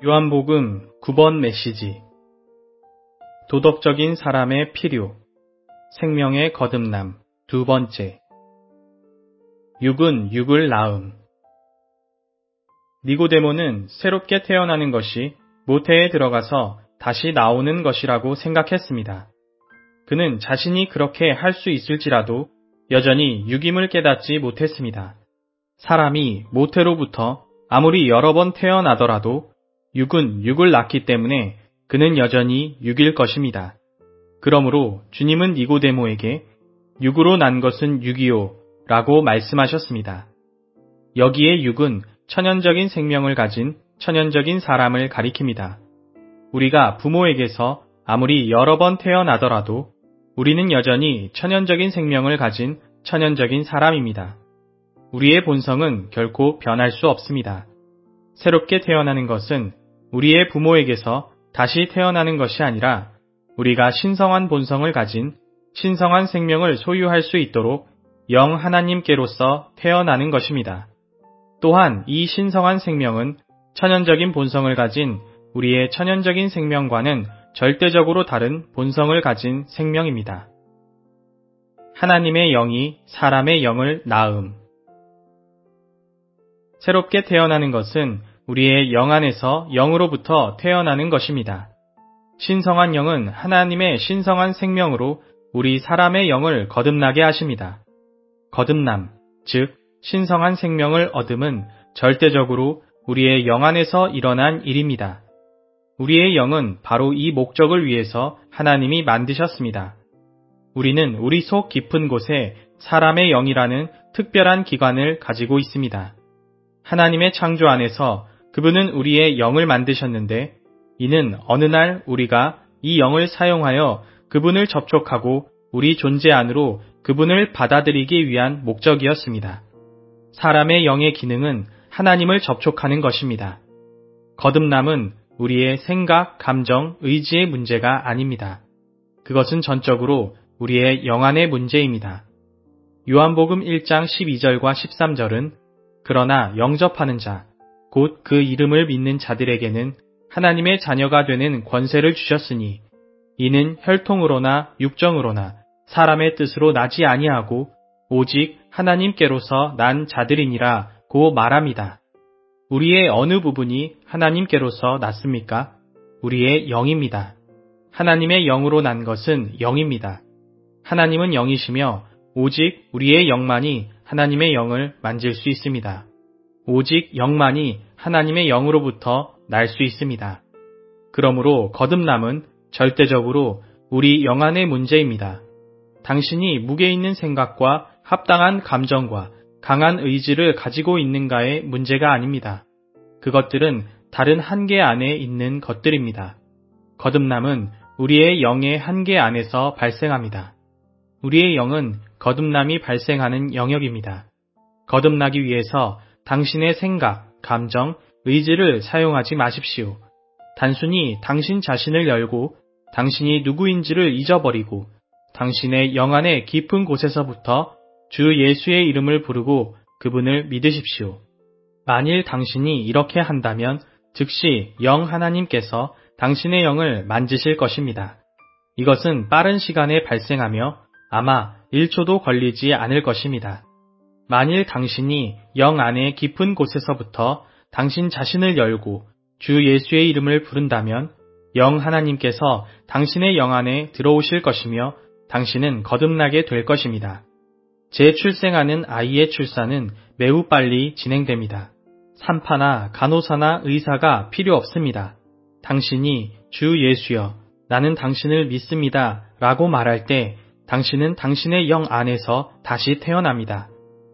요한복음 9번 메시지. 도덕적인 사람의 필요, 생명의 거듭남, 두 번째. 육은 육을 낳음. 니고데모는 새롭게 태어나는 것이 모태에 들어가서 다시 나오는 것이라고 생각했습니다. 그는 자신이 그렇게 할 수 있을지라도 여전히 육임을 깨닫지 못했습니다. 사람이 모태로부터 아무리 여러 번 태어나더라도 육은 육을 낳기 때문에 그는 여전히 육일 것입니다. 그러므로 주님은 니고데모에게 육으로 난 것은 육이요 라고 말씀하셨습니다. 여기에 육은 천연적인 생명을 가진 천연적인 사람을 가리킵니다. 우리가 부모에게서 아무리 여러 번 태어나더라도 우리는 여전히 천연적인 생명을 가진 천연적인 사람입니다. 우리의 본성은 결코 변할 수 없습니다. 새롭게 태어나는 것은 우리의 부모에게서 다시 태어나는 것이 아니라 우리가 신성한 본성을 가진 신성한 생명을 소유할 수 있도록 영 하나님께로서 태어나는 것입니다. 또한 이 신성한 생명은 천연적인 본성을 가진 우리의 천연적인 생명과는 절대적으로 다른 본성을 가진 생명입니다. 하나님의 영이 사람의 영을 낳음. 새롭게 태어나는 것은 우리의 영 안에서 영으로부터 태어나는 것입니다. 신성한 영은 하나님의 신성한 생명으로 우리 사람의 영을 거듭나게 하십니다. 거듭남, 즉 신성한 생명을 얻음은 절대적으로 우리의 영 안에서 일어난 일입니다. 우리의 영은 바로 이 목적을 위해서 하나님이 만드셨습니다. 우리는 우리 속 깊은 곳에 사람의 영이라는 특별한 기관을 가지고 있습니다. 하나님의 창조 안에서 그분은 우리의 영을 만드셨는데 이는 어느 날 우리가 이 영을 사용하여 그분을 접촉하고 우리 존재 안으로 그분을 받아들이기 위한 목적이었습니다. 사람의 영의 기능은 하나님을 접촉하는 것입니다. 거듭남은 우리의 생각, 감정, 의지의 문제가 아닙니다. 그것은 전적으로 우리의 영 안의 문제입니다. 요한복음 1장 12절과 13절은 그러나 영접하는 자, 곧 그 이름을 믿는 자들에게는 하나님의 자녀가 되는 권세를 주셨으니 이는 혈통으로나 육정으로나 사람의 뜻으로 나지 아니하고 오직 하나님께로서 난 자들이니라 고 말합니다. 우리의 어느 부분이 하나님께로서 났습니까? 우리의 영입니다. 하나님의 영으로 난 것은 영입니다. 하나님은 영이시며 오직 우리의 영만이 하나님의 영을 만질 수 있습니다. 오직 영만이 하나님의 영으로부터 날 수 있습니다. 그러므로 거듭남은 절대적으로 우리 영 안의 문제입니다. 당신이 무게 있는 생각과 합당한 감정과 강한 의지를 가지고 있는가의 문제가 아닙니다. 그것들은 다른 한계 안에 있는 것들입니다. 거듭남은 우리의 영의 한계 안에서 발생합니다. 우리의 영은 거듭남이 발생하는 영역입니다. 거듭나기 위해서 당신의 생각, 감정, 의지를 사용하지 마십시오. 단순히 당신 자신을 열고 당신이 누구인지를 잊어버리고 당신의 영 안의 깊은 곳에서부터 주 예수의 이름을 부르고 그분을 믿으십시오. 만일 당신이 이렇게 한다면 즉시 영 하나님께서 당신의 영을 만지실 것입니다. 이것은 빠른 시간에 발생하며 아마 1초도 걸리지 않을 것입니다. 만일 당신이 영 안의 깊은 곳에서부터 당신 자신을 열고 주 예수의 이름을 부른다면 영 하나님께서 당신의 영 안에 들어오실 것이며 당신은 거듭나게 될 것입니다. 재출생하는 아이의 출산은 매우 빨리 진행됩니다. 산파나 간호사나 의사가 필요 없습니다. 당신이 주 예수여, 나는 당신을 믿습니다 라고 말할 때 당신은 당신의 영 안에서 다시 태어납니다.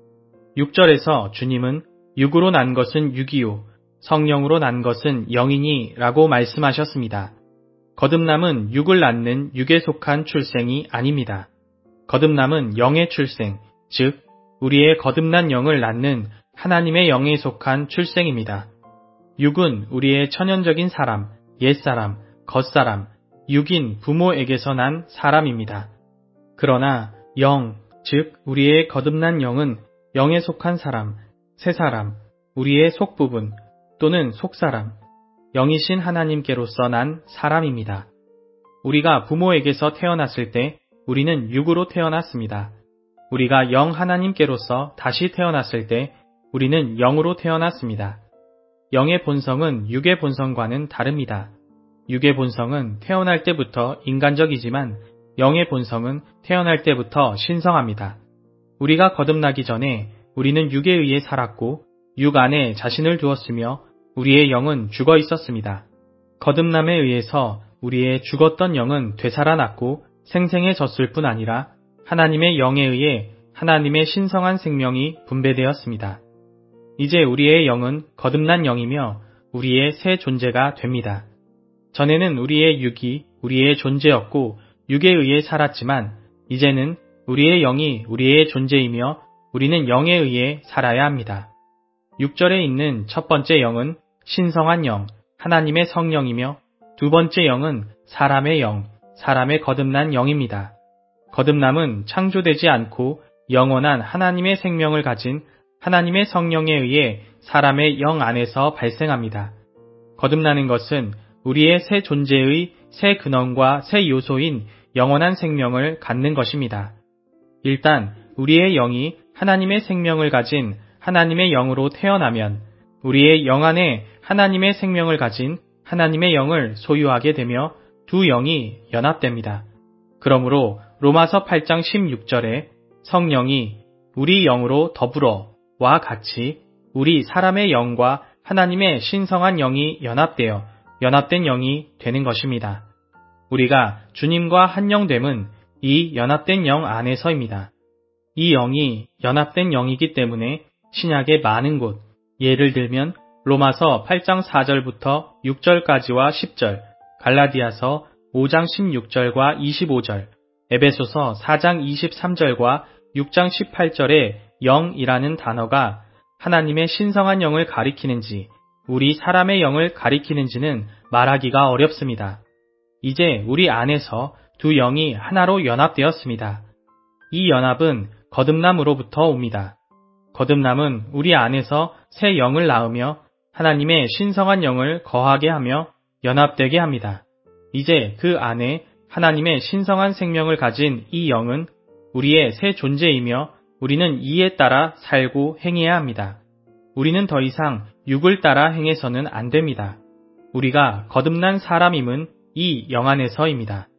6절에서 주님은 육으로 난 것은 육이요, 성령으로 난 것은 영이니 라고 말씀하셨습니다. 거듭남은 육을 낳는 육에 속한 출생이 아닙니다. 거듭남은 영의 출생, 즉 우리의 거듭난 영을 낳는 하나님의 영에 속한 출생입니다. 육은 우리의 천연적인 사람, 옛사람, 겉사람, 육인 부모에게서 난 사람입니다. 그러나 영, 즉 우리의 거듭난 영은 영에 속한 사람, 새 사람, 우리의 속부분 또는 속사람, 영이신 하나님께로서 난 사람입니다. 우리가 부모에게서 태어났을 때 우리는 육으로 태어났습니다. 우리가 영 하나님께로서 다시 태어났을 때 우리는 영으로 태어났습니다. 영의 본성은 육의 본성과는 다릅니다. 육의 본성은 태어날 때부터 인간적이지만 영의 본성은 태어날 때부터 신성합니다. 우리가 거듭나기 전에 우리는 육에 의해 살았고 육 안에 자신을 두었으며 우리의 영은 죽어 있었습니다. 거듭남에 의해서 우리의 죽었던 영은 되살아났고 생생해졌을 뿐 아니라 하나님의 영에 의해 하나님의 신성한 생명이 분배되었습니다. 이제 우리의 영은 거듭난 영이며 우리의 새 존재가 됩니다. 전에는 우리의 육이 우리의 존재였고 육에 의해 살았지만 이제는 우리의 영이 우리의 존재이며 우리는 영에 의해 살아야 합니다. 6절에 있는 첫 번째 영은 신성한 영, 하나님의 성령이며 두 번째 영은 사람의 영, 사람의 거듭난 영입니다. 거듭남은 창조되지 않고 영원한 하나님의 생명을 가진 하나님의 성령에 의해 사람의 영 안에서 발생합니다. 거듭나는 것은 우리의 새 존재의 새 근원과 새 요소인 영원한 생명을 갖는 것입니다. 일단 우리의 영이 하나님의 생명을 가진 하나님의 영으로 태어나면 우리의 영 안에 하나님의 생명을 가진 하나님의 영을 소유하게 되며 두 영이 연합됩니다. 그러므로 로마서 8장 16절에 성령이 우리 영으로 더불어 와 같이 우리 사람의 영과 하나님의 신성한 영이 연합되어 연합된 영이 되는 것입니다. 우리가 주님과 한 영됨은 이 연합된 영 안에서입니다. 이 영이 연합된 영이기 때문에 신약의 많은 곳, 예를 들면 로마서 8장 4절부터 6절까지와 10절, 갈라디아서 5장 16절과 25절, 에베소서 4장 23절과 6장 18절에 영이라는 단어가 하나님의 신성한 영을 가리키는지 우리 사람의 영을 가리키는지는 말하기가 어렵습니다. 이제 우리 안에서 두 영이 하나로 연합되었습니다. 이 연합은 거듭남으로부터 옵니다. 거듭남은 우리 안에서 새 영을 낳으며 하나님의 신성한 영을 거하게 하며 연합되게 합니다. 이제 그 안에 하나님의 신성한 생명을 가진 이 영은 우리의 새 존재이며 우리는 이에 따라 살고 행해야 합니다. 우리는 더 이상 육을 따라 행해서는 안 됩니다. 우리가 거듭난 사람임은 이 영 안에서입니다.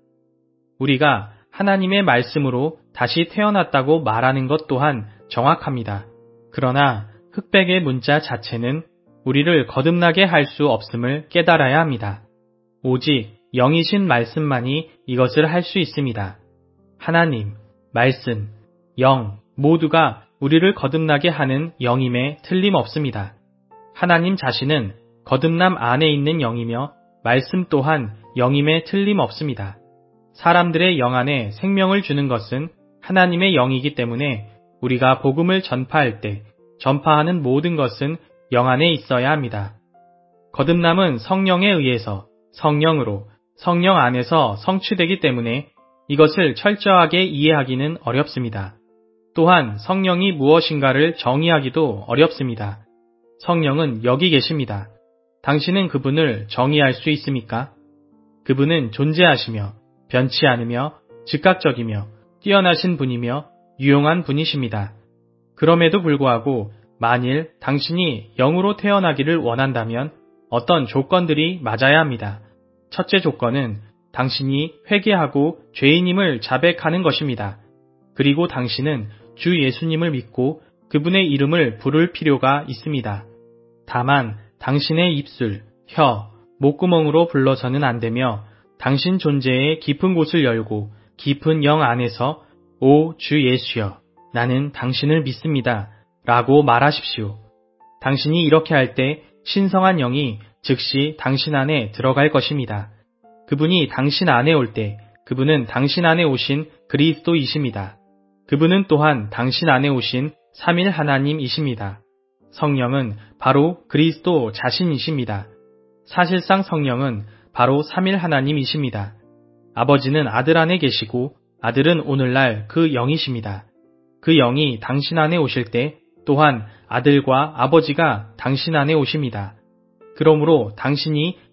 우리가 하나님의 말씀으로 다시 태어났다고 말하는 것 또한 정확합니다. 그러나 흑백의 문자 자체는 우리를 거듭나게 할 수 없음을 깨달아야 합니다. 오직 영이신 말씀만이 이것을 할 수 있습니다. 하나님, 말씀, 영 모두가 우리를 거듭나게 하는 영임에 틀림없습니다. 하나님 자신은 거듭남 안에 있는 영이며 말씀 또한 영임에 틀림없습니다. 사람들의 영 안에 생명을 주는 것은 하나님의 영이기 때문에 우리가 복음을 전파할 때 전파하는 모든 것은 영 안에 있어야 합니다. 거듭남은 성령에 의해서 성령으로 성령 안에서 성취되기 때문에 이것을 철저하게 이해하기는 어렵습니다. 또한 성령이 무엇인가를 정의하기도 어렵습니다. 성령은 여기 계십니다. 당신은 그분을 정의할 수 있습니까? 그분은 존재하시며 변치 않으며 즉각적이며 뛰어나신 분이며 유용한 분이십니다. 그럼에도 불구하고 만일 당신이 영으로 태어나기를 원한다면 어떤 조건들이 맞아야 합니다. 첫째 조건은 당신이 회개하고 죄인임을 자백하는 것입니다. 그리고 당신은 주 예수님을 믿고 그분의 이름을 부를 필요가 있습니다. 다만 당신의 입술, 혀, 목구멍으로 불러서는 안 되며 당신 존재의 깊은 곳을 열고 깊은 영 안에서 오 주 예수여, 나는 당신을 믿습니다. 라고 말하십시오. 당신이 이렇게 할 때 신성한 영이 즉시 당신 안에 들어갈 것입니다. 그분이 당신 안에 올 때 그분은 당신 안에 오신 그리스도이십니다. 그분은 또한 당신 안에 오신 삼일 하나님이십니다. 성령은 바로 그리스도 자신이십니다. 사실상 성령은 바로 삼일 하나님이십니다. 아버지는 아들 안에 계시고 아들은 오늘날 그 영이십니다. 그 영이 당신 안에 오실 때 또한 아들과 아버지가 당신 안에 오십니다. 그러므로 당신이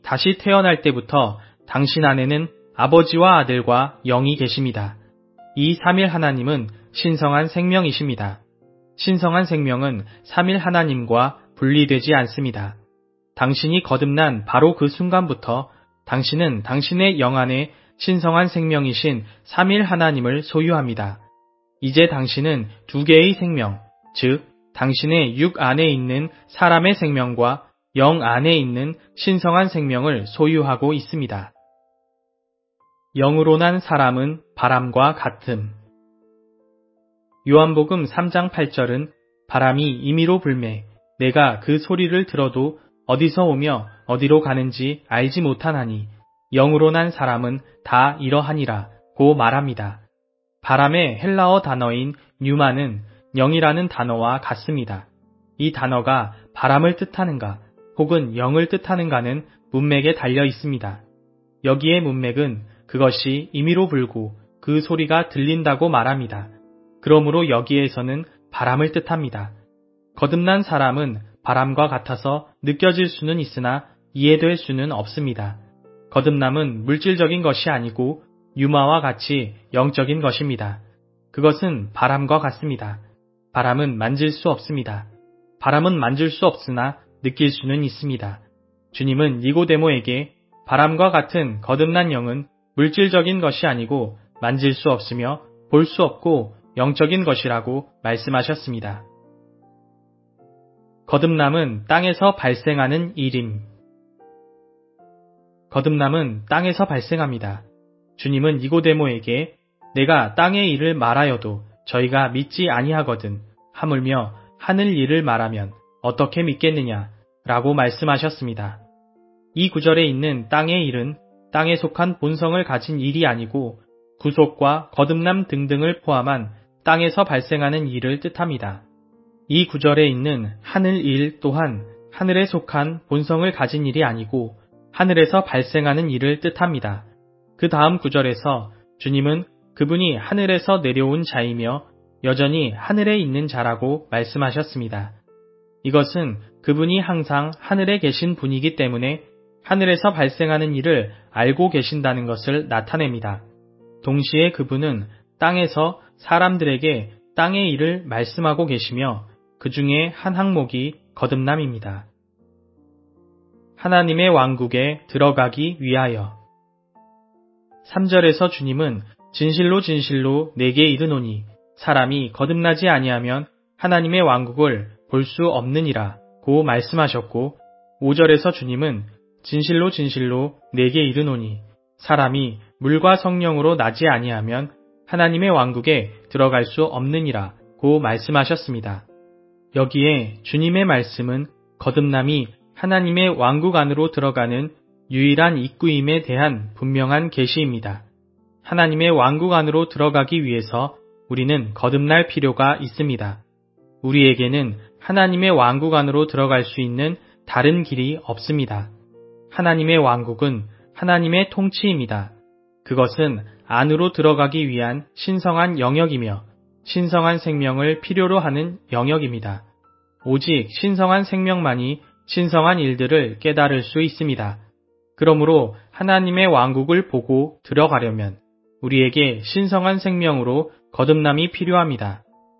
다시 태어날 때부터 당신 안에는 아버지와 아들과 영이 계십니다. 이 삼일 하나님은 신성한 생명이십니다. 신성한 생명은 삼일 하나님과 분리되지 않습니다. 당신이 거듭난 바로 그 순간부터 당신은 당신의 영 안에 신성한 생명이신 삼일 하나님을 소유합니다. 이제 당신은 두 개의 생명, 즉 당신의 육 안에 있는 사람의 생명과 영 안에 있는 신성한 생명을 소유하고 있습니다. 영으로 난 사람은 바람과 같음. 요한복음 3장 8절은 바람이 임의로 불매 내가 그 소리를 들어도 어디서 오며 어디로 가는지 알지 못하나니 영으로 난 사람은 다 이러하니라 고 말합니다. 바람의 헬라어 단어인 뉴마는 영이라는 단어와 같습니다. 이 단어가 바람을 뜻하는가 혹은 영을 뜻하는가는 문맥에 달려 있습니다. 여기에 문맥은 그것이 임의로 불고 그 소리가 들린다고 말합니다. 그러므로 여기에서는 바람을 뜻합니다. 거듭난 사람은 바람과 같아서 느껴질 수는 있으나 이해될 수는 없습니다. 거듭남은 물질적인 것이 아니고 유마와 같이 영적인 것입니다. 그것은 바람과 같습니다. 바람은 만질 수 없습니다. 바람은 만질 수 없으나 느낄 수는 있습니다. 주님은 니고데모에게 바람과 같은 거듭난 영은 물질적인 것이 아니고 만질 수 없으며 볼 수 없고 영적인 것이라고 말씀하셨습니다. 거듭남은 땅에서 발생하는 일임. 거듭남은 땅에서 발생합니다. 주님은 니고데모에게 내가 땅의 일을 말하여도 저희가 믿지 아니하거든 하물며 하늘 일을 말하면 어떻게 믿겠느냐 라고 말씀하셨습니다. 이 구절에 있는 땅의 일은 땅에 속한 본성을 가진 일이 아니고 구속과 거듭남 등등을 포함한 땅에서 발생하는 일을 뜻합니다. 이 구절에 있는 하늘 일 또한 하늘에 속한 본성을 가진 일이 아니고 하늘에서 발생하는 일을 뜻합니다. 그 다음 구절에서 주님은 그분이 하늘에서 내려온 자이며 여전히 하늘에 있는 자라고 말씀하셨습니다. 이것은 그분이 항상 하늘에 계신 분이기 때문에 하늘에서 발생하는 일을 알고 계신다는 것을 나타냅니다. 동시에 그분은 땅에서 사람들에게 땅의 일을 말씀하고 계시며 그 중에 한 항목이 거듭남입니다. 하나님의 왕국에 들어가기 위하여. 3절에서 주님은 진실로 진실로 내게 이르노니 사람이 거듭나지 아니하면 하나님의 왕국을 볼 수 없느니라 고 말씀하셨고 5절에서 주님은 진실로 진실로 내게 이르노니 사람이 물과 성령으로 나지 아니하면 하나님의 왕국에 들어갈 수 없느니라 고 말씀하셨습니다. 여기에 주님의 말씀은 거듭남이 하나님의 왕국 안으로 들어가는 유일한 입구임에 대한 분명한 계시입니다. 하나님의 왕국 안으로 들어가기 위해서 우리는 거듭날 필요가 있습니다. 우리에게는 하나님의 왕국 안으로 들어갈 수 있는 다른 길이 없습니다. 하나님의 왕국은 하나님의 통치입니다. 그것은 안으로 들어가기 위한 신성한 영역이며 신성한 생명을 필요로 하는 영역입니다. 오직 신성한 생명만이 신성한 일들을 깨달을 수 있습니다. 그러므로 하나님의 왕국을 보고 들어가려면 우리에게 신성한 생명으로 거듭남이 필요합니다.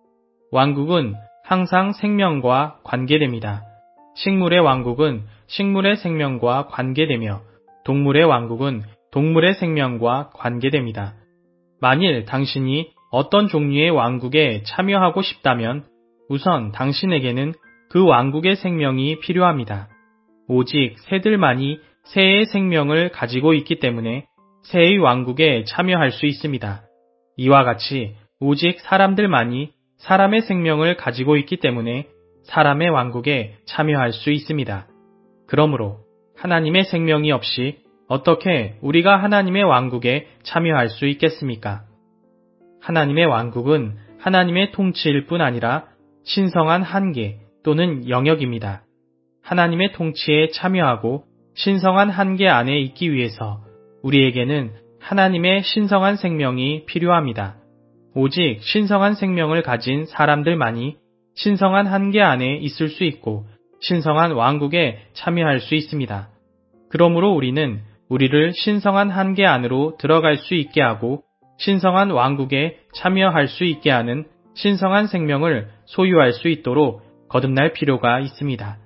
왕국은 항상 생명과 관계됩니다. 식물의 왕국은 식물의 생명과 관계되며 동물의 왕국은 동물의 생명과 관계됩니다. 만일 당신이 어떤 종류의 왕국에 참여하고 싶다면 우선 당신에게는 그 왕국의 생명이 필요합니다. 오직 새들만이 새의 생명을 가지고 있기 때문에 새의 왕국에 참여할 수 있습니다. 이와 같이 오직 사람들만이 사람의 생명을 가지고 있기 때문에 사람의 왕국에 참여할 수 있습니다. 그러므로 하나님의 생명이 없이 어떻게 우리가 하나님의 왕국에 참여할 수 있겠습니까? 하나님의 왕국은 하나님의 통치일 뿐 아니라 신성한 한계 또는 영역입니다. 하나님의 통치에 참여하고 신성한 한계 안에 있기 위해서 우리에게는 하나님의 신성한 생명이 필요합니다. 오직 신성한 생명을 가진 사람들만이 신성한 한계 안에 있을 수 있고 신성한 왕국에 참여할 수 있습니다. 그러므로 우리는 우리를 신성한 한계 안으로 들어갈 수 있게 하고 신성한 왕국에 참여할 수 있게 하는 신성한 생명을 소유할 수 있도록 거듭날 필요가 있습니다.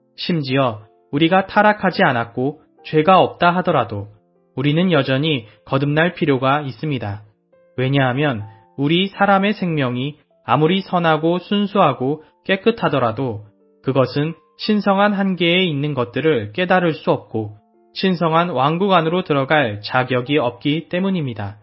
심지어 우리가 타락하지 않았고 죄가 없다 하더라도 우리는 여전히 거듭날 필요가 있습니다. 왜냐하면 우리 사람의 생명이 아무리 선하고 순수하고 깨끗하더라도 그것은 신성한 한계에 있는 것들을 깨달을 수 없고 신성한 왕국 안으로 들어갈 자격이 없기 때문입니다.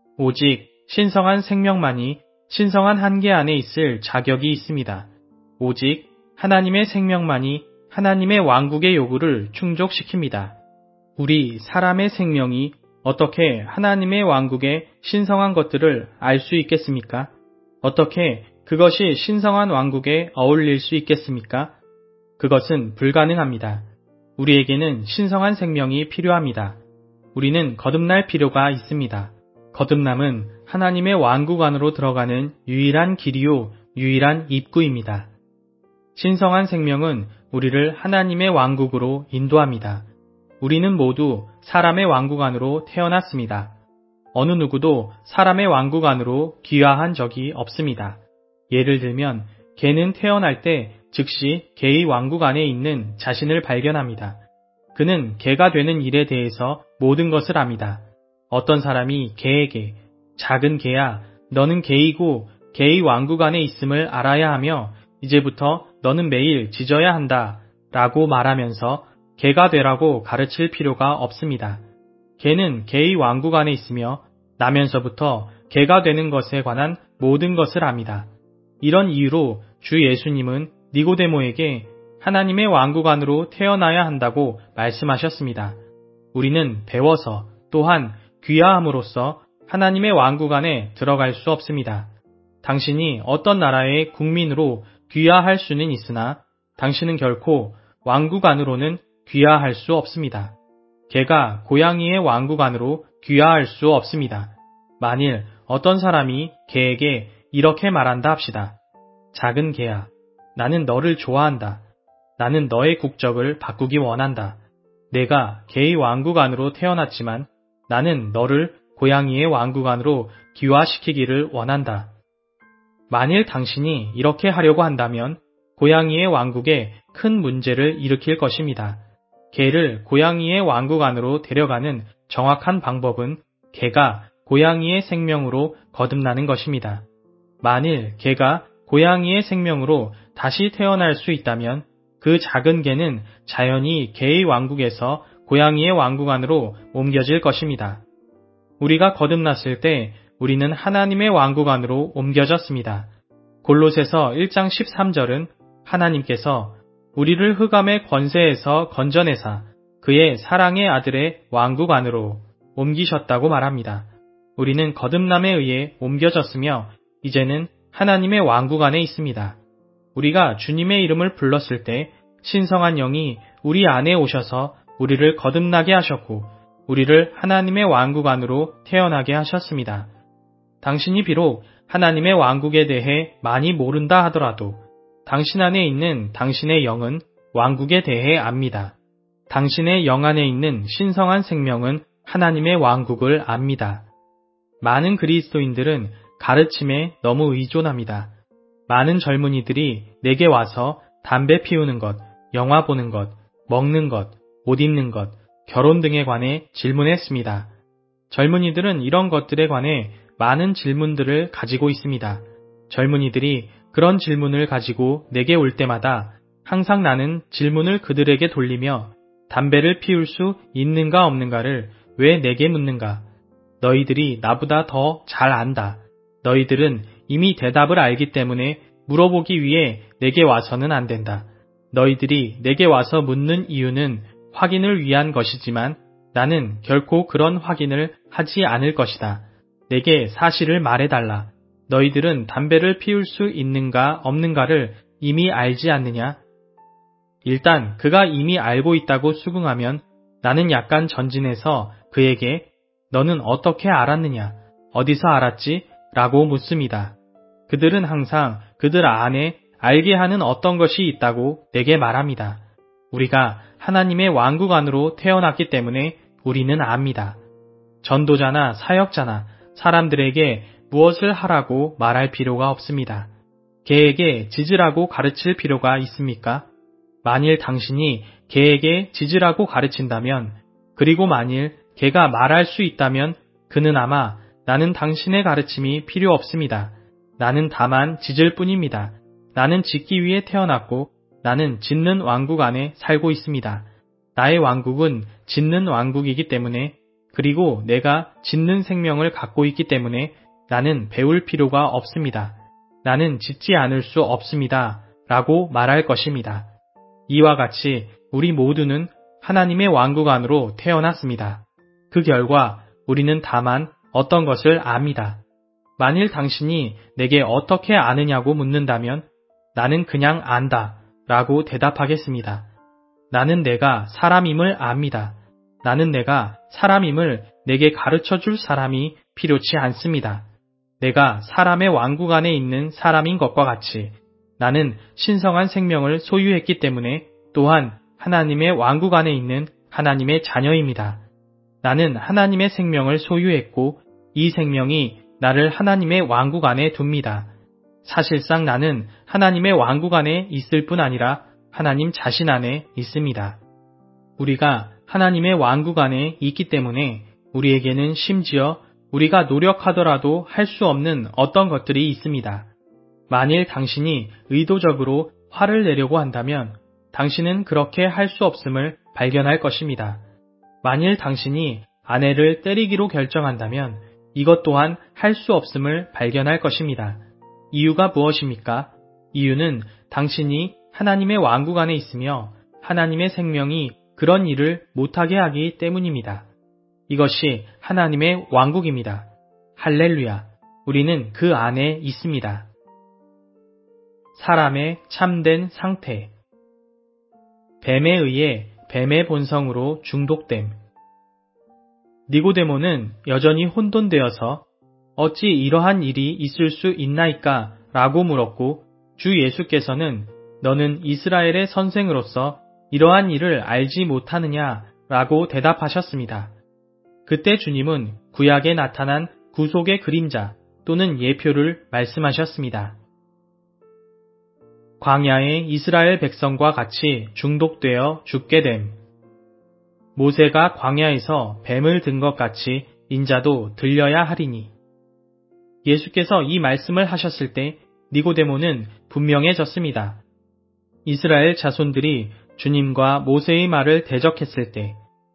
오직 신성한 생명만이 신성한 한계 안에 있을 자격이 있습니다. 오직 하나님의 생명만이 하나님의 왕국의 요구를 충족시킵니다. 우리 사람의 생명이 어떻게 하나님의 왕국의 신성한 것들을 알 수 있겠습니까? 어떻게 그것이 신성한 왕국에 어울릴 수 있겠습니까? 그것은 불가능합니다. 우리에게는 신성한 생명이 필요합니다. 우리는 거듭날 필요가 있습니다. 거듭남은 하나님의 왕국 안으로 들어가는 유일한 길이요, 유일한 입구입니다. 신성한 생명은 우리를 하나님의 왕국으로 인도합니다. 우리는 모두 사람의 왕국 안으로 태어났습니다. 어느 누구도 사람의 왕국 안으로 귀화한 적이 없습니다. 예를 들면 개는 태어날 때 즉시 개의 왕국 안에 있는 자신을 발견합니다. 그는 개가 되는 일에 대해서 모든 것을 압니다. 어떤 사람이 개에게 작은 개야, 너는 개이고 개의 왕국 안에 있음을 알아야 하며 이제부터 너는 매일 짖어야 한다 라고 말하면서 개가 되라고 가르칠 필요가 없습니다. 개는 개의 왕국 안에 있으며 나면서부터 개가 되는 것에 관한 모든 것을 압니다. 이런 이유로 주 예수님은 니고데모에게 하나님의 왕국 안으로 태어나야 한다고 말씀하셨습니다. 우리는 배워서 또한 귀화함으로써 하나님의 왕국 안에 들어갈 수 없습니다. 당신이 어떤 나라의 국민으로 귀화할 수는 있으나 당신은 결코 왕국 안으로는 귀화할 수 없습니다. 개가 고양이의 왕국 안으로 귀화할 수 없습니다. 만일 어떤 사람이 개에게 이렇게 말한다 합시다. 작은 개야, 나는 너를 좋아한다. 나는 너의 국적을 바꾸기 원한다. 내가 개의 왕국 안으로 태어났지만 나는 너를 고양이의 왕국 안으로 귀화시키기를 원한다. 만일 당신이 이렇게 하려고 한다면 고양이의 왕국에 큰 문제를 일으킬 것입니다. 개를 고양이의 왕국 안으로 데려가는 정확한 방법은 개가 고양이의 생명으로 거듭나는 것입니다. 만일 개가 고양이의 생명으로 다시 태어날 수 있다면 그 작은 개는 자연히 개의 왕국에서 고양이의 왕국 안으로 옮겨질 것입니다. 우리가 거듭났을 때 우리는 하나님의 왕국 안으로 옮겨졌습니다. 골로새서 1장 13절은 하나님께서 우리를 흑암의 권세에서 건져내사 그의 사랑의 아들의 왕국 안으로 옮기셨다고 말합니다. 우리는 거듭남에 의해 옮겨졌으며 이제는 하나님의 왕국 안에 있습니다. 우리가 주님의 이름을 불렀을 때 신성한 영이 우리 안에 오셔서 우리를 거듭나게 하셨고 우리를 하나님의 왕국 안으로 태어나게 하셨습니다. 당신이 비록 하나님의 왕국에 대해 많이 모른다 하더라도 당신 안에 있는 당신의 영은 왕국에 대해 압니다. 당신의 영 안에 있는 신성한 생명은 하나님의 왕국을 압니다. 많은 그리스도인들은 가르침에 너무 의존합니다. 많은 젊은이들이 내게 와서 담배 피우는 것, 영화 보는 것, 먹는 것, 옷 입는 것, 결혼 등에 관해 질문했습니다. 젊은이들은 이런 것들에 관해 많은 질문들을 가지고 있습니다. 젊은이들이 그런 질문을 가지고 내게 올 때마다 항상 나는 질문을 그들에게 돌리며 담배를 피울 수 있는가 없는가를 왜 내게 묻는가? 너희들이 나보다 더 잘 안다. 너희들은 이미 대답을 알기 때문에 물어보기 위해 내게 와서는 안 된다. 너희들이 내게 와서 묻는 이유는 확인을 위한 것이지만 나는 결코 그런 확인을 하지 않을 것이다. 내게 사실을 말해달라. 너희들은 담배를 피울 수 있는가 없는가를 이미 알지 않느냐? 일단 그가 이미 알고 있다고 수긍하면 나는 약간 전진해서 그에게 너는 어떻게 알았느냐? 어디서 알았지? 라고 묻습니다. 그들은 항상 그들 안에 알게 하는 어떤 것이 있다고 내게 말합니다. 우리가 하나님의 왕국 안으로 태어났기 때문에 우리는 압니다. 전도자나 사역자나 사람들에게 무엇을 하라고 말할 필요가 없습니다. 개에게 짖으라고 가르칠 필요가 있습니까? 만일 당신이 개에게 짖으라고 가르친다면, 그리고 만일 개가 말할 수 있다면 그는 아마 나는 당신의 가르침이 필요 없습니다. 나는 다만 짖을 뿐입니다. 나는 짖기 위해 태어났고 나는 짖는 왕국 안에 살고 있습니다. 나의 왕국은 짖는 왕국이기 때문에, 그리고 내가 짖는 생명을 갖고 있기 때문에 나는 배울 필요가 없습니다. 나는 짖지 않을 수 없습니다. 라고 말할 것입니다. 이와 같이 우리 모두는 하나님의 왕국 안으로 태어났습니다. 그 결과 우리는 다만 어떤 것을 압니다. 만일 당신이 내게 어떻게 아느냐고 묻는다면 나는 그냥 안다 라고 대답하겠습니다. 나는 내가 사람임을 압니다. 나는 내가 사람임을 내게 가르쳐 줄 사람이 필요치 않습니다. 내가 사람의 왕국 안에 있는 사람인 것과 같이 나는 신성한 생명을 소유했기 때문에 또한 하나님의 왕국 안에 있는 하나님의 자녀입니다. 나는 하나님의 생명을 소유했고 이 생명이 나를 하나님의 왕국 안에 둡니다. 사실상 나는 하나님의 왕국 안에 있을 뿐 아니라 하나님 자신 안에 있습니다. 우리가 하나님의 왕국 안에 있기 때문에 우리에게는 심지어 우리가 노력하더라도 할 수 없는 어떤 것들이 있습니다. 만일 당신이 의도적으로 화를 내려고 한다면 당신은 그렇게 할 수 없음을 발견할 것입니다. 만일 당신이 아내를 때리기로 결정한다면 이것 또한 할 수 없음을 발견할 것입니다. 이유가 무엇입니까? 이유는 당신이 하나님의 왕국 안에 있으며 하나님의 생명이 그런 일을 못하게 하기 때문입니다. 이것이 하나님의 왕국입니다. 할렐루야! 우리는 그 안에 있습니다. 사람의 참된 상태. 뱀에 의해 뱀의 본성으로 중독됨. 니고데모는 여전히 혼돈되어서 어찌 이러한 일이 있을 수 있나이까? 라고 물었고 주 예수께서는 너는 이스라엘의 선생으로서 이러한 일을 알지 못하느냐? 라고 대답하셨습니다. 그때 주님은 구약에 나타난 구속의 그림자 또는 예표를 말씀하셨습니다. 광야의 이스라엘 백성과 같이 중독되어 죽게 됨. 모세가 광야에서 뱀을 든 것 같이 인자도 들려야 하리니. 예수께서 이 말씀을 하셨을 때 니고데모는 분명해졌습니다. 이스라엘 자손들이 주님과 모세의 말을 대적했을 때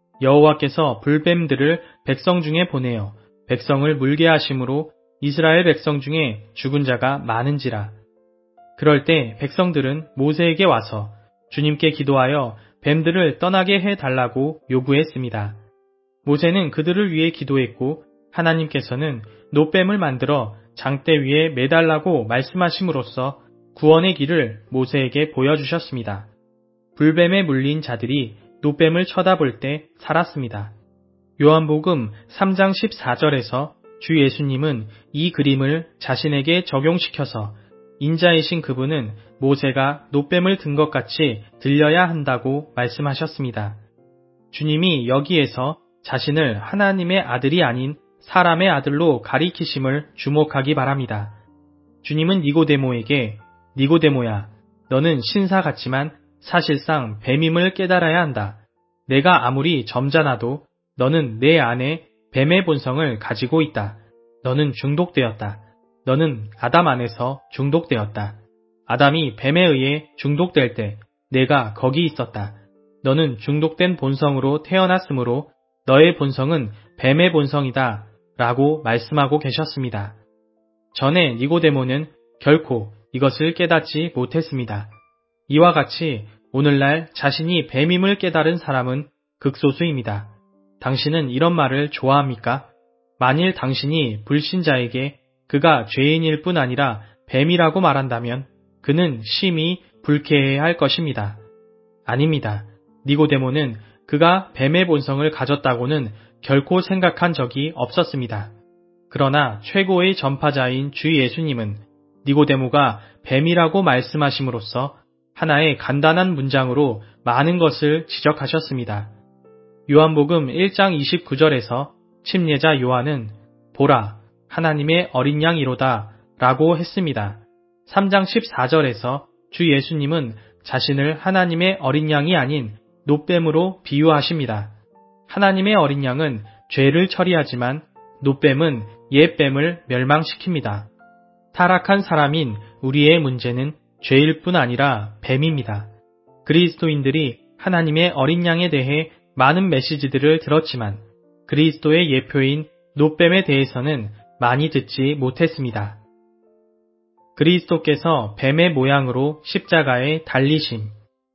여호와께서 불뱀들을 백성 중에 보내어 백성을 물게 하심으로 이스라엘 백성 중에 죽은 자가 많은지라. 그럴 때 백성들은 모세에게 와서 주님께 기도하여 뱀들을 떠나게 해달라고 요구했습니다. 모세는 그들을 위해 기도했고 하나님께서는 놋뱀을 만들어 장대 위에 매달라고 말씀하심으로써 구원의 길을 모세에게 보여주셨습니다. 불뱀에 물린 자들이 놋뱀을 쳐다볼 때 살았습니다. 요한복음 3장 14절에서 주 예수님은 이 그림을 자신에게 적용시켜서 인자이신 그분은 모세가 놋뱀을 든 것 같이 들려야 한다고 말씀하셨습니다. 주님이 여기에서 자신을 하나님의 아들이 아닌 사람의 아들로 가리키심을 주목하기 바랍니다. 주님은 니고데모에게 니고데모야, 너는 신사 같지만 사실상 뱀임을 깨달아야 한다. 내가 아무리 점잖아도 너는 내 안에 뱀의 본성을 가지고 있다. 너는 중독되었다. 너는 아담 안에서 중독되었다. 아담이 뱀에 의해 중독될 때 내가 거기 있었다. 너는 중독된 본성으로 태어났으므로 너의 본성은 뱀의 본성이다. 라고 말씀하고 계셨습니다. 전에 니고데모는 결코 이것을 깨닫지 못했습니다. 이와 같이 오늘날 자신이 뱀임을 깨달은 사람은 극소수입니다. 당신은 이런 말을 좋아합니까? 만일 당신이 불신자에게 그가 죄인일 뿐 아니라 뱀이라고 말한다면 그는 심히 불쾌해할 것입니다. 아닙니다. 니고데모는 그가 뱀의 본성을 가졌다고는 결코 생각한 적이 없었습니다. 그러나 최고의 전파자인 주 예수님은 니고데모가 뱀이라고 말씀하심으로써 하나의 간단한 문장으로 많은 것을 지적하셨습니다. 요한복음 1장 29절에서 침례자 요한은 보라, 하나님의 어린 양이로다 라고 했습니다. 3장 14절에서 주 예수님은 자신을 하나님의 어린 양이 아닌 놋뱀으로 비유하십니다. 하나님의 어린 양은 죄를 처리하지만 놋뱀은 옛뱀을 멸망시킵니다. 타락한 사람인 우리의 문제는 죄일 뿐 아니라 뱀입니다. 그리스도인들이 하나님의 어린 양에 대해 많은 메시지들을 들었지만 그리스도의 예표인 놋뱀에 대해서는 많이 듣지 못했습니다. 그리스도께서 뱀의 모양으로 십자가에 달리심.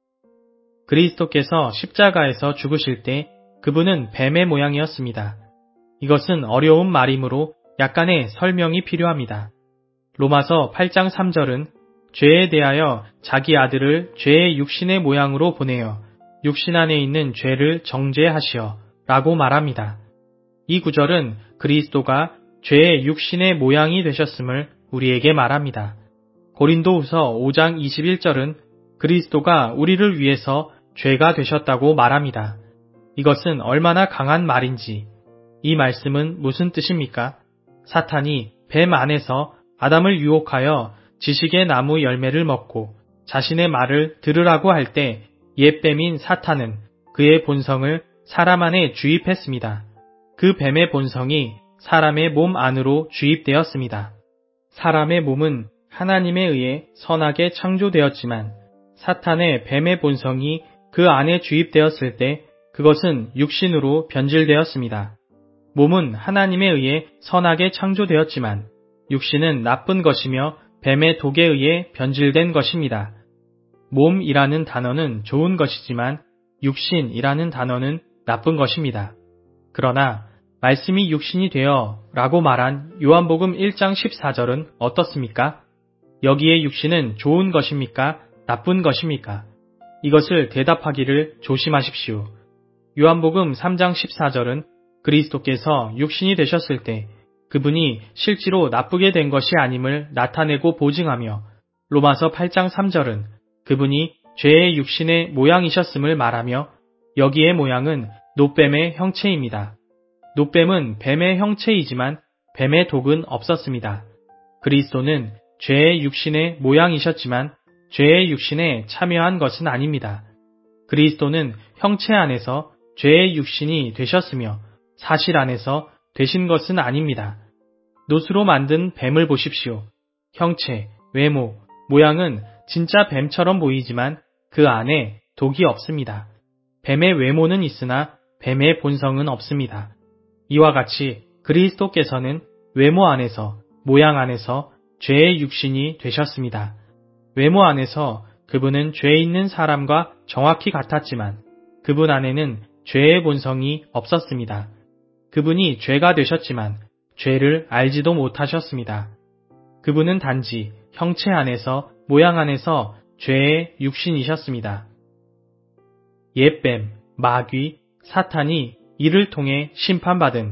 그리스도께서 십자가에서 죽으실 때 그분은 뱀의 모양이었습니다. 이것은 어려운 말이므로 약간의 설명이 필요합니다. 로마서 8장 3절은 죄에 대하여 자기 아들을 죄의 육신의 모양으로 보내어 육신 안에 있는 죄를 정죄하시어 라고 말합니다. 이 구절은 그리스도가 죄의 육신의 모양이 되셨음을 우리에게 말합니다. 고린도후서 5장 21절은 그리스도가 우리를 위해서 죄가 되셨다고 말합니다. 이것은 얼마나 강한 말인지. 이 말씀은 무슨 뜻입니까? 사탄이 뱀 안에서 아담을 유혹하여 지식의 나무 열매를 먹고 자신의 말을 들으라고 할 때 옛뱀인 사탄은 그의 본성을 사람 안에 주입했습니다. 그 뱀의 본성이 사람의 몸 안으로 주입되었습니다. 사람의 몸은 하나님에 의해 선하게 창조되었지만 사탄의 뱀의 본성이 그 안에 주입되었을 때 그것은 육신으로 변질되었습니다. 몸은 하나님에 의해 선하게 창조되었지만 육신은 나쁜 것이며 뱀의 독에 의해 변질된 것입니다. 몸이라는 단어는 좋은 것이지만 육신이라는 단어는 나쁜 것입니다. 그러나 말씀이 육신이 되어 라고 말한 요한복음 1장 14절은 어떻습니까? 여기에 육신은 좋은 것입니까? 나쁜 것입니까? 이것을 대답하기를 조심하십시오. 요한복음 3장 14절은 그리스도께서 육신이 되셨을 때 그분이 실제로 나쁘게 된 것이 아님을 나타내고 보증하며 로마서 8장 3절은 그분이 죄의 육신의 모양이셨음을 말하며 여기의 모양은 놋뱀의 형체입니다. 놋뱀은 뱀의 형체이지만 뱀의 독은 없었습니다. 그리스도는 죄의 육신의 모양이셨지만 죄의 육신에 참여한 것은 아닙니다. 그리스도는 형체 안에서 죄의 육신이 되셨으며 사실 안에서 되신 것은 아닙니다. 놋으로 만든 뱀을 보십시오. 형체, 외모, 모양은 진짜 뱀처럼 보이지만 그 안에 독이 없습니다. 뱀의 외모는 있으나 뱀의 본성은 없습니다. 이와 같이 그리스도께서는 외모 안에서, 모양 안에서 죄의 육신이 되셨습니다. 외모 안에서 그분은 죄 있는 사람과 정확히 같았지만 그분 안에는 죄의 본성이 없었습니다. 그분이 죄가 되셨지만 죄를 알지도 못하셨습니다. 그분은 단지 형체 안에서, 모양 안에서 죄의 육신이셨습니다. 옛뱀, 마귀, 사탄이 이를 통해 심판받은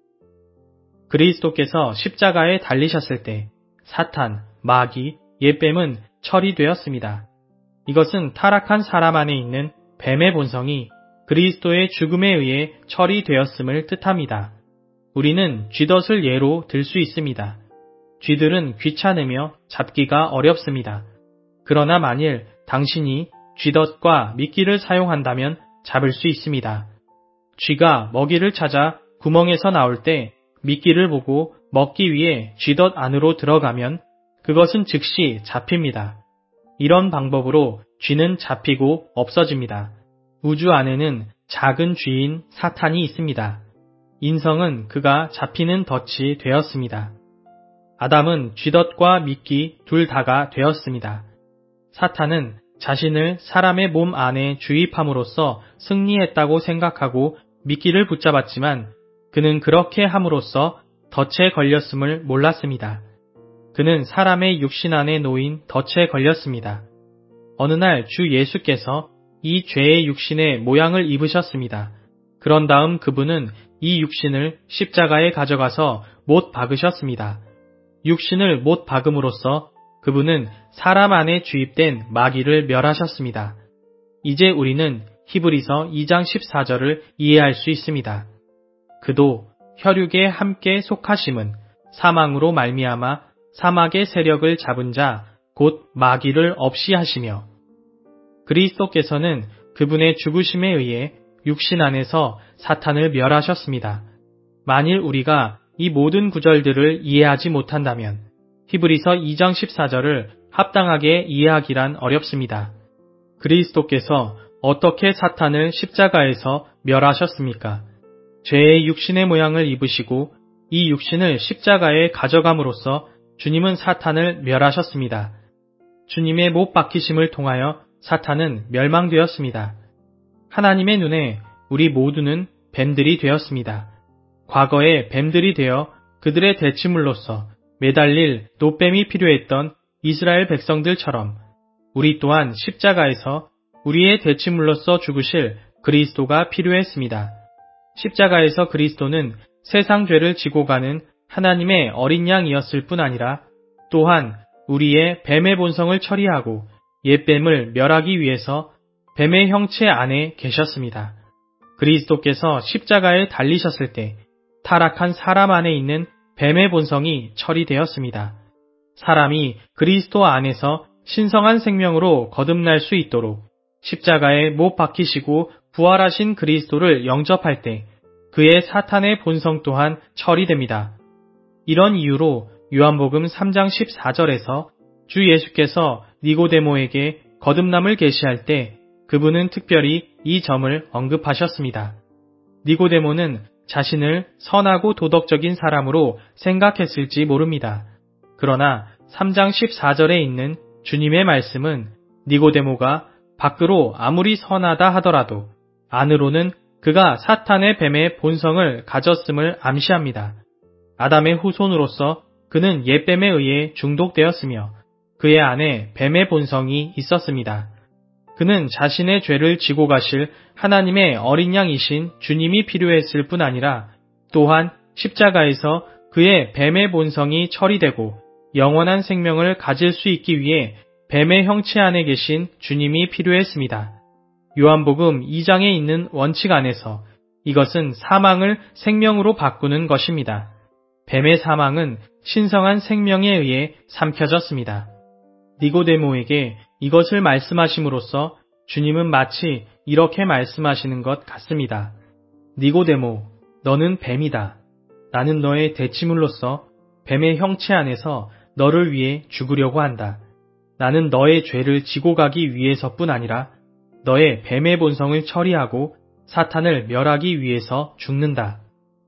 그리스도께서 십자가에 달리셨을 때 사탄, 마귀, 옛뱀은 처리되었습니다. 이것은 타락한 사람 안에 있는 뱀의 본성이 그리스도의 죽음에 의해 처리되었음을 뜻합니다. 우리는 쥐덫을 예로 들 수 있습니다. 쥐들은 귀찮으며 잡기가 어렵습니다. 그러나 만일 당신이 쥐덫과 미끼를 사용한다면 잡을 수 있습니다. 쥐가 먹이를 찾아 구멍에서 나올 때 미끼를 보고 먹기 위해 쥐덫 안으로 들어가면 그것은 즉시 잡힙니다. 이런 방법으로 쥐는 잡히고 없어집니다. 우주 안에는 작은 쥐인 사탄이 있습니다. 인성은 그가 잡히는 덫이 되었습니다. 아담은 쥐덫과 미끼 둘 다가 되었습니다. 사탄은 자신을 사람의 몸 안에 주입함으로써 승리했다고 생각하고 미끼를 붙잡았지만 그는 그렇게 함으로써 덫에 걸렸음을 몰랐습니다. 그는 사람의 육신 안에 놓인 덫에 걸렸습니다. 어느 날 주 예수께서 이 죄의 육신의 모양을 입으셨습니다. 그런 다음 그분은 이 육신을 십자가에 가져가서 못 박으셨습니다. 육신을 못 박음으로써 그분은 사람 안에 주입된 마귀를 멸하셨습니다. 이제 우리는 히브리서 2장 14절을 이해할 수 있습니다. 그도 혈육에 함께 속하심은 사망으로 말미암아 사막의 세력을 잡은 자 곧 마귀를 없이 하시며 그리스도께서는 그분의 죽으심에 의해 육신 안에서 사탄을 멸하셨습니다. 만일 우리가 이 모든 구절들을 이해하지 못한다면 히브리서 2장 14절을 합당하게 이해하기란 어렵습니다. 그리스도께서 어떻게 사탄을 십자가에서 멸하셨습니까? 죄의 육신의 모양을 입으시고 이 육신을 십자가에 가져감으로써 주님은 사탄을 멸하셨습니다. 주님의 못 박히심을 통하여 사탄은 멸망되었습니다. 하나님의 눈에 우리 모두는 뱀들이 되었습니다. 과거에 뱀들이 되어 그들의 대치물로서 매달릴 노뱀이 필요했던 이스라엘 백성들처럼 우리 또한 십자가에서 우리의 대치물로서 죽으실 그리스도가 필요했습니다. 십자가에서 그리스도는 세상 죄를 지고 가는 하나님의 어린 양이었을 뿐 아니라 또한 우리의 뱀의 본성을 처리하고 옛뱀을 멸하기 위해서 뱀의 형체 안에 계셨습니다. 그리스도께서 십자가에 달리셨을 때 타락한 사람 안에 있는 뱀의 본성이 처리되었습니다. 사람이 그리스도 안에서 신성한 생명으로 거듭날 수 있도록 십자가에 못 박히시고 부활하신 그리스도를 영접할 때 그의 사탄의 본성 또한 처리됩니다. 이런 이유로 요한복음 3장 14절에서 주 예수께서 니고데모에게 거듭남을 계시할 때 그분은 특별히 이 점을 언급하셨습니다. 니고데모는 자신을 선하고 도덕적인 사람으로 생각했을지 모릅니다. 그러나 3장 14절에 있는 주님의 말씀은 니고데모가 밖으로 아무리 선하다 하더라도 안으로는 그가 사탄의 뱀의 본성을 가졌음을 암시합니다. 아담의 후손으로서 그는 옛뱀에 의해 중독되었으며 그의 안에 뱀의 본성이 있었습니다. 그는 자신의 죄를 지고 가실 하나님의 어린 양이신 주님이 필요했을 뿐 아니라 또한 십자가에서 그의 뱀의 본성이 처리되고 영원한 생명을 가질 수 있기 위해 뱀의 형체 안에 계신 주님이 필요했습니다. 요한복음 2장에 있는 원칙 안에서 이것은 사망을 생명으로 바꾸는 것입니다. 뱀의 사망은 신성한 생명에 의해 삼켜졌습니다. 니고데모에게 이것을 말씀하심으로써 주님은 마치 이렇게 말씀하시는 것 같습니다. 니고데모, 너는 뱀이다. 나는 너의 대치물로서 뱀의 형체 안에서 너를 위해 죽으려고 한다. 나는 너의 죄를 지고 가기 위해서뿐 아니라 너의 뱀의 본성을 처리하고 사탄을 멸하기 위해서 죽는다.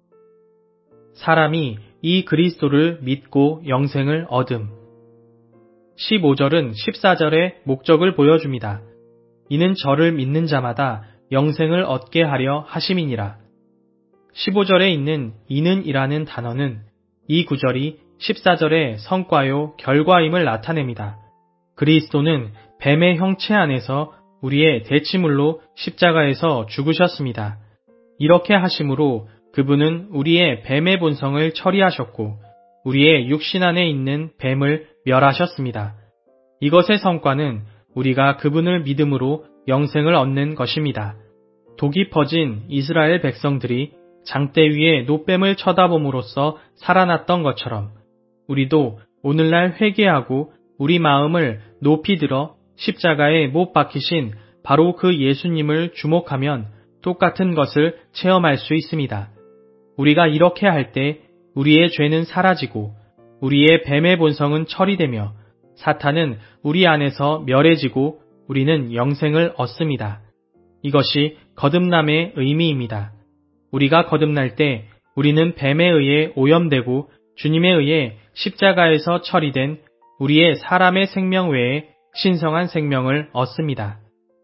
사람이 이 그리스도를 믿고 영생을 얻음. 15절은 14절의 목적을 보여줍니다. 이는 저를 믿는 자마다 영생을 얻게 하려 하심이니라. 15절에 있는 이는 이라는 단어는 이 구절이 14절의 성과요 결과임을 나타냅니다. 그리스도는 뱀의 형체 안에서 우리의 대치물로 십자가에서 죽으셨습니다. 이렇게 하심으로 그분은 우리의 뱀의 본성을 처리하셨고 우리의 육신 안에 있는 뱀을 멸하셨습니다. 이것의 성과는 우리가 그분을 믿음으로 영생을 얻는 것입니다. 독이 퍼진 이스라엘 백성들이 장대 위에 노뱀을 쳐다봄으로써 살아났던 것처럼 우리도 오늘날 회개하고 우리 마음을 높이 들어 십자가에 못 박히신 바로 그 예수님을 주목하면 똑같은 것을 체험할 수 있습니다. 우리가 이렇게 할 때 우리의 죄는 사라지고 우리의 뱀의 본성은 처리되며 사탄은 우리 안에서 멸해지고 우리는 영생을 얻습니다. 이것이 거듭남의 의미입니다. 우리가 거듭날 때 우리는 뱀에 의해 오염되고 주님에 의해 십자가에서 처리된 우리의 사람의 생명 외에 신성한 생명을 얻습니다.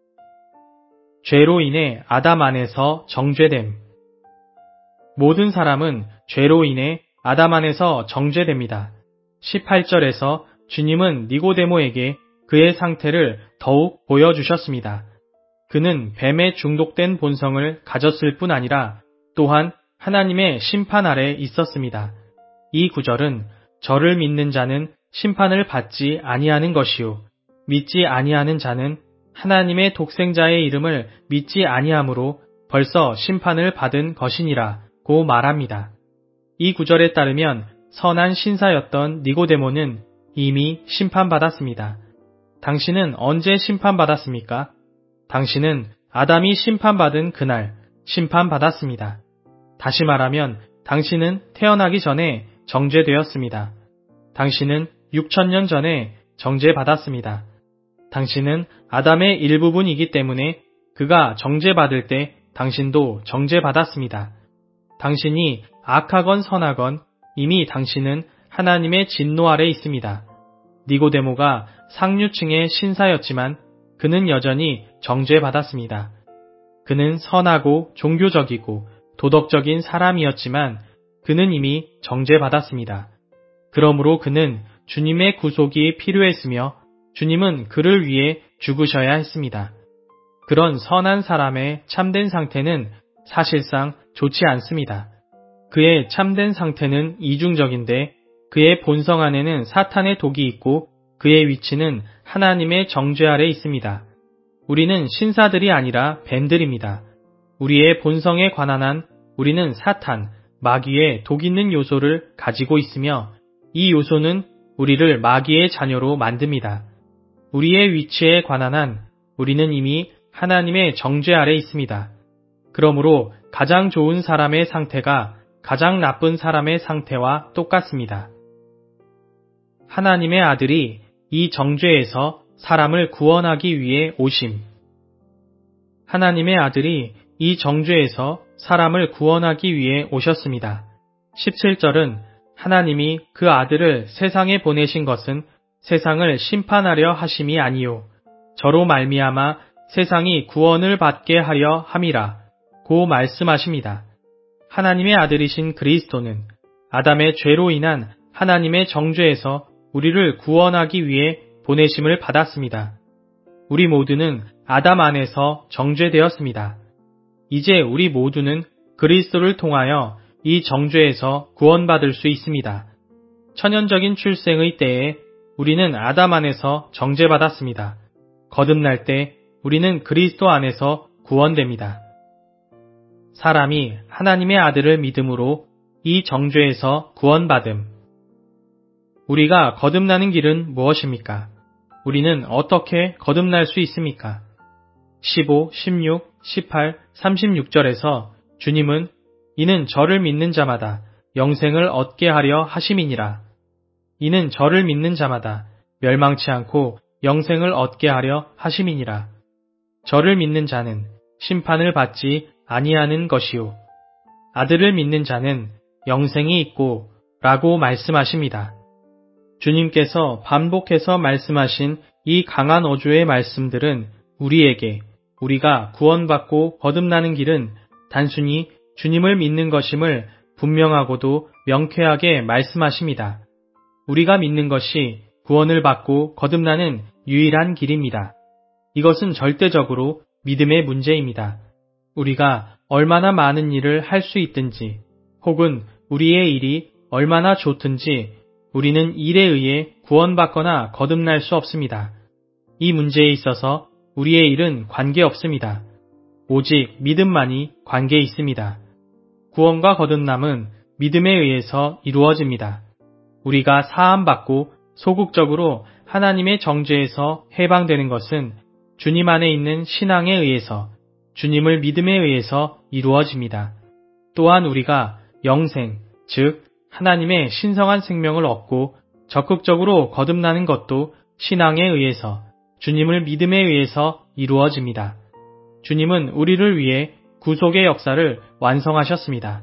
죄로 인해 아담 안에서 정죄됨. 모든 사람은 죄로 인해 아담 안에서 정죄됩니다. 18절에서 주님은 니고데모에게 그의 상태를 더욱 보여주셨습니다. 그는 뱀에 중독된 본성을 가졌을 뿐 아니라 또한 하나님의 심판 아래 있었습니다. 이 구절은 저를 믿는 자는 심판을 받지 아니하는 것이요 믿지 아니하는 자는 하나님의 독생자의 이름을 믿지 아니함으로 벌써 심판을 받은 것이니라고 말합니다. 이 구절에 따르면 선한 신사였던 니고데모는 이미 심판받았습니다. 당신은 언제 심판받았습니까? 당신은 아담이 심판받은 그날 심판받았습니다. 다시 말하면 당신은 태어나기 전에 정죄되었습니다. 당신은 6천년 전에 정죄받았습니다. 당신은 아담의 일부분이기 때문에 그가 정죄받을 때 당신도 정죄받았습니다. 당신이 악하건 선하건 이미 당신은 하나님의 진노 아래 있습니다. 니고데모가 상류층의 신사였지만 그는 여전히 정죄받았습니다. 그는 선하고 종교적이고 도덕적인 사람이었지만 그는 이미 정죄받았습니다. 그러므로 그는 주님의 구속이 필요했으며 주님은 그를 위해 죽으셔야 했습니다. 그런 선한 사람의 참된 상태는 사실상 좋지 않습니다. 그의 참된 상태는 이중적인데 그의 본성 안에는 사탄의 독이 있고 그의 위치는 하나님의 정죄 아래 있습니다. 우리는 신사들이 아니라 뱀들입니다. 우리의 본성에 관한 한 우리는 사탄, 마귀의 독 있는 요소를 가지고 있으며 이 요소는 우리를 마귀의 자녀로 만듭니다. 우리의 위치에 관한 한 우리는 이미 하나님의 정죄 아래 있습니다. 그러므로 가장 좋은 사람의 상태가 가장 나쁜 사람의 상태와 똑같습니다. 하나님의 아들이 이 정죄에서 사람을 구원하기 위해 오심. 하나님의 아들이 이 정죄에서 사람을 구원하기 위해 오셨습니다. 17절은 하나님이 그 아들을 세상에 보내신 것은 세상을 심판하려 하심이 아니요 저로 말미암아 세상이 구원을 받게 하려 함이라 고 말씀하십니다. 하나님의 아들이신 그리스도는 아담의 죄로 인한 하나님의 정죄에서 우리를 구원하기 위해 보내심을 받았습니다. 우리 모두는 아담 안에서 정죄되었습니다. 이제 우리 모두는 그리스도를 통하여 이 정죄에서 구원받을 수 있습니다. 천연적인 출생의 때에 우리는 아담 안에서 정죄받았습니다. 거듭날 때 우리는 그리스도 안에서 구원됩니다. 사람이 하나님의 아들을 믿음으로 이 정죄에서 구원받음. 우리가 거듭나는 길은 무엇입니까? 우리는 어떻게 거듭날 수 있습니까? 15, 16, 18, 36절에서 주님은 이는 저를 믿는 자마다 영생을 얻게 하려 하심이니라. 이는 저를 믿는 자마다 멸망치 않고 영생을 얻게 하려 하심이니라. 저를 믿는 자는 심판을 받지 아니하는 것이요. 아들을 믿는 자는 영생이 있고 라고 말씀하십니다. 주님께서 반복해서 말씀하신 이 강한 어조의 말씀들은 우리에게 우리가 구원받고 거듭나는 길은 단순히 주님을 믿는 것임을 분명하고도 명쾌하게 말씀하십니다. 우리가 믿는 것이 구원을 받고 거듭나는 유일한 길입니다. 이것은 절대적으로 믿음의 문제입니다. 우리가 얼마나 많은 일을 할 수 있든지 혹은 우리의 일이 얼마나 좋든지 우리는 일에 의해 구원받거나 거듭날 수 없습니다. 이 문제에 있어서 우리의 일은 관계없습니다. 오직 믿음만이 관계 있습니다. 구원과 거듭남은 믿음에 의해서 이루어집니다. 우리가 사함받고 소극적으로 하나님의 정죄에서 해방되는 것은 주님 안에 있는 신앙에 의해서 주님을 믿음에 의해서 이루어집니다. 또한 우리가 영생, 즉 하나님의 신성한 생명을 얻고 적극적으로 거듭나는 것도 신앙에 의해서 주님을 믿음에 의해서 이루어집니다. 주님은 우리를 위해 구속의 역사를 완성하셨습니다.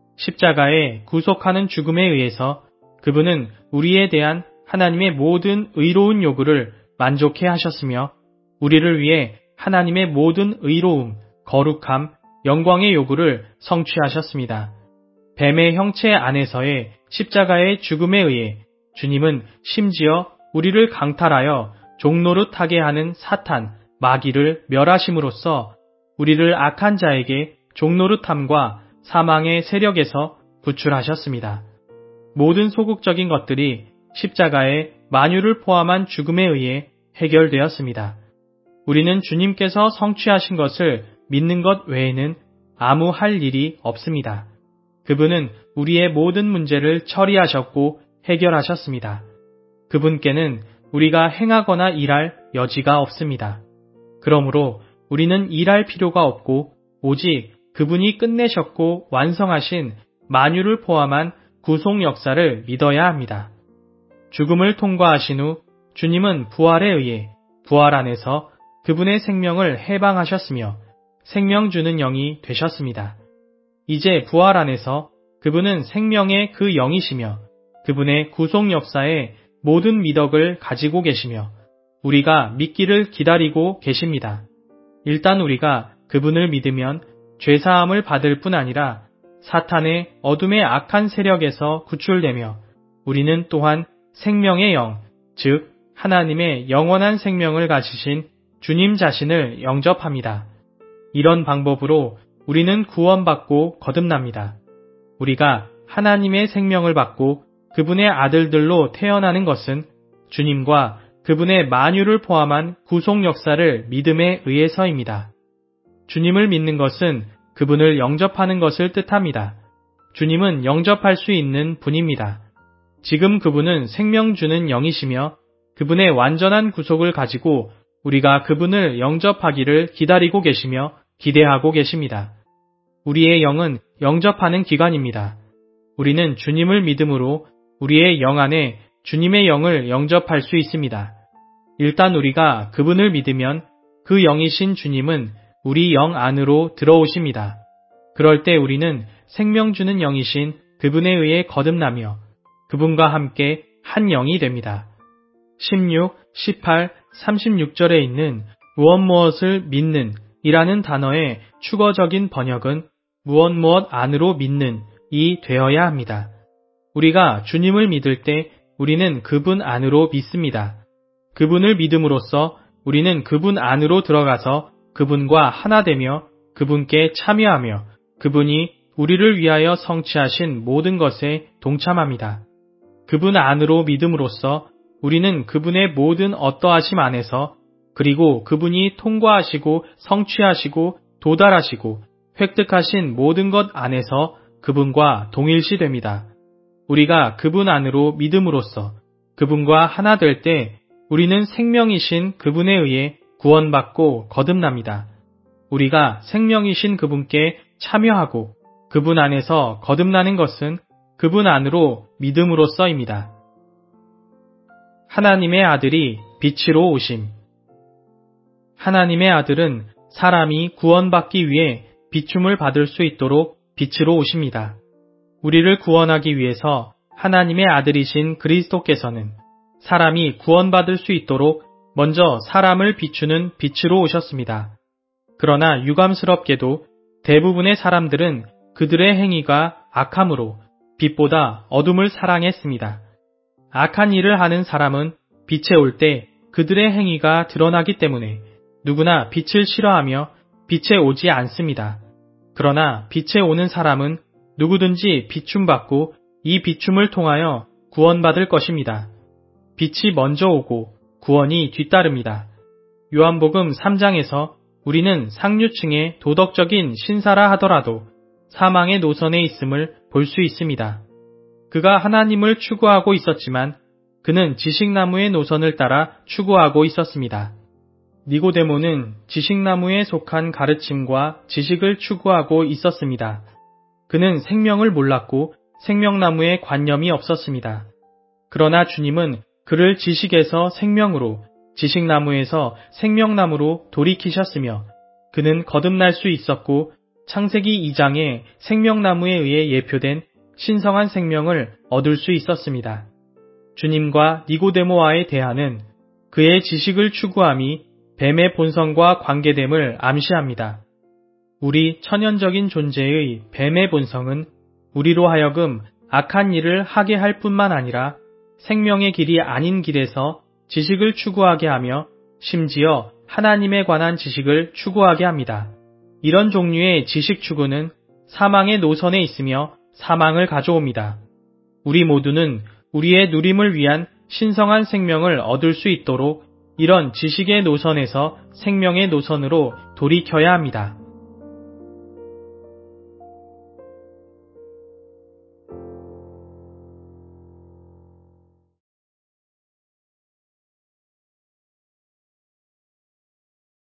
십자가에 구속하는 죽음에 의해서 그분은 우리에 대한 하나님의 모든 의로운 요구를 만족해 하셨으며 우리를 위해 하나님의 모든 의로움, 거룩함, 영광의 요구를 성취하셨습니다. 뱀의 형체 안에서의 십자가의 죽음에 의해 주님은 심지어 우리를 강탈하여 종노릇하게 하는 사탄, 마귀를 멸하심으로써 우리를 악한 자에게 종노릇함과 사망의 세력에서 구출하셨습니다. 모든 소극적인 것들이 십자가의 만유를 포함한 죽음에 의해 해결되었습니다. 우리는 주님께서 성취하신 것을 믿는 것 외에는 아무 할 일이 없습니다. 그분은 우리의 모든 문제를 처리하셨고 해결하셨습니다. 그분께는 우리가 행하거나 일할 여지가 없습니다. 그러므로 우리는 일할 필요가 없고 오직 그분이 끝내셨고 완성하신 만유를 포함한 구속 역사를 믿어야 합니다. 죽음을 통과하신 후 주님은 부활에 의해 부활 안에서 그분의 생명을 해방하셨으며 생명 주는 영이 되셨습니다. 이제 부활 안에서 그분은 생명의 그 영이시며 그분의 구속 역사의 모든 미덕을 가지고 계시며 우리가 믿기를 기다리고 계십니다. 일단 우리가 그분을 믿으면 죄사함을 받을 뿐 아니라 사탄의 어둠의 악한 세력에서 구출되며 우리는 또한 생명의 영, 즉 하나님의 영원한 생명을 가지신 주님 자신을 영접합니다. 이런 방법으로 우리는 구원받고 거듭납니다. 우리가 하나님의 생명을 받고 그분의 아들들로 태어나는 것은 주님과 그분의 만유를 포함한 구속 역사를 믿음에 의해서입니다. 주님을 믿는 것은 그분을 영접하는 것을 뜻합니다. 주님은 영접할 수 있는 분입니다. 지금 그분은 생명 주는 영이시며 그분의 완전한 구속을 가지고 우리가 그분을 영접하기를 기다리고 계시며 기대하고 계십니다. 우리의 영은 영접하는 기관입니다. 우리는 주님을 믿음으로 우리의 영 안에 주님의 영을 영접할 수 있습니다. 일단 우리가 그분을 믿으면 그 영이신 주님은 우리 영 안으로 들어오십니다. 그럴 때 우리는 생명 주는 영이신 그분에 의해 거듭나며 그분과 함께 한 영이 됩니다. 16, 18, 36절에 있는 무엇을 믿는 이라는 단어의 축어적인 번역은 무엇 안으로 믿는 이 되어야 합니다. 우리가 주님을 믿을 때 우리는 그분 안으로 믿습니다. 그분을 믿음으로써 우리는 그분 안으로 들어가서 그분과 하나 되며 그분께 참여하며 그분이 우리를 위하여 성취하신 모든 것에 동참합니다. 그분 안으로 믿음으로써 우리는 그분의 모든 어떠하심 안에서 그리고 그분이 통과하시고 성취하시고 도달하시고 획득하신 모든 것 안에서 그분과 동일시됩니다. 우리가 그분 안으로 믿음으로써 그분과 하나 될 때 우리는 생명이신 그분에 의해 구원받고 거듭납니다. 우리가 생명이신 그분께 참여하고 그분 안에서 거듭나는 것은 그분 안으로 믿음으로써입니다. 하나님의 아들이 빛으로 오심. 하나님의 아들은 사람이 구원받기 위해 비춤을 받을 수 있도록 빛으로 오십니다. 우리를 구원하기 위해서 하나님의 아들이신 그리스도께서는 사람이 구원받을 수 있도록 먼저 사람을 비추는 빛으로 오셨습니다. 그러나 유감스럽게도 대부분의 사람들은 그들의 행위가 악함으로 빛보다 어둠을 사랑했습니다. 악한 일을 하는 사람은 빛에 올 때 그들의 행위가 드러나기 때문에 누구나 빛을 싫어하며 빛에 오지 않습니다. 그러나 빛에 오는 사람은 누구든지 비춤받고 이 비춤을 통하여 구원받을 것입니다. 빛이 먼저 오고 구원이 뒤따릅니다. 요한복음 3장에서 우리는 상류층의 도덕적인 신사라 하더라도 사망의 노선에 있음을 볼 수 있습니다. 그가 하나님을 추구하고 있었지만 그는 지식나무의 노선을 따라 추구하고 있었습니다. 니고데모는 지식나무에 속한 가르침과 지식을 추구하고 있었습니다. 그는 생명을 몰랐고 생명나무에 관념이 없었습니다. 그러나 주님은 그를 지식에서 생명으로, 지식나무에서 생명나무로 돌이키셨으며 그는 거듭날 수 있었고 창세기 2장의 생명나무에 의해 예표된 신성한 생명을 얻을 수 있었습니다. 주님과 니고데모와의 대화는 그의 지식을 추구함이 뱀의 본성과 관계됨을 암시합니다. 우리 천연적인 존재의 뱀의 본성은 우리로 하여금 악한 일을 하게 할 뿐만 아니라 생명의 길이 아닌 길에서 지식을 추구하게 하며 심지어 하나님에 관한 지식을 추구하게 합니다. 이런 종류의 지식 추구는 사망의 노선에 있으며 사망을 가져옵니다. 우리 모두는 우리의 누림을 위한 신성한 생명을 얻을 수 있도록 이런 지식의 노선에서 생명의 노선으로 돌이켜야 합니다.